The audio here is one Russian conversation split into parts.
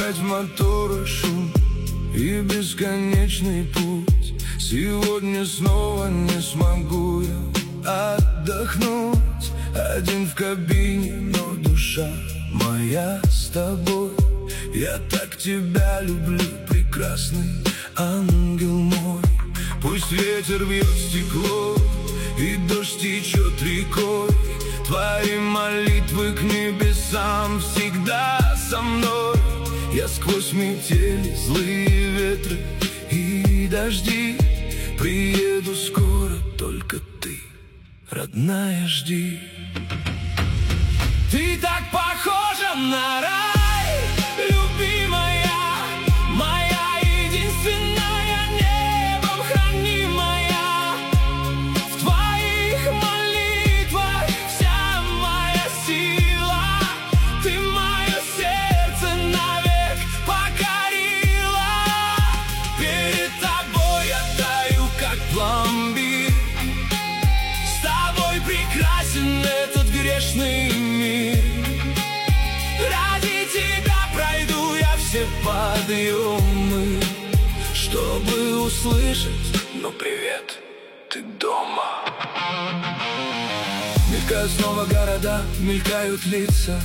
опять мотора шум и бесконечный путь. Сегодня снова не смогу я отдохнуть. Один в кабине, но душа моя с тобой. Я так тебя люблю, прекрасный ангел мой. Пусть ветер бьет стекло и дождь течет рекой, твои молитвы к небесам всегда со мной. Я сквозь метели, злые ветры и дожди приеду скоро, только ты, родная, жди. Ты так похожа на рай, любимая, моя единственная, небом хранимая. В твоих молитвах вся моя сила, ты мое сердце навек покорила. Перед тобой я таю, как пломбир, с тобой прекрасен этот грешный мир. Ради тебя пройду я все подъемы, чтобы услышать: ну привет, ты дома. Мелькают снова города, мелькают лица,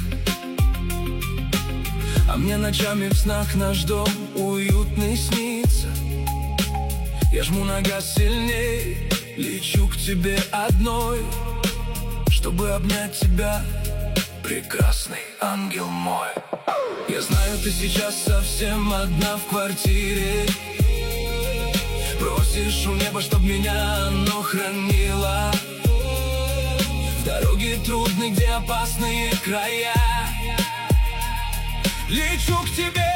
а мне ночами в снах наш дом уютный снится. Я жму на газ сильней, лечу к тебе одной, чтобы обнять тебя, прекрасный ангел мой. Я знаю, ты сейчас совсем одна в квартире, просишь у неба, чтоб меня оно хранило. В дороге трудной, где опасные края, лечу к тебе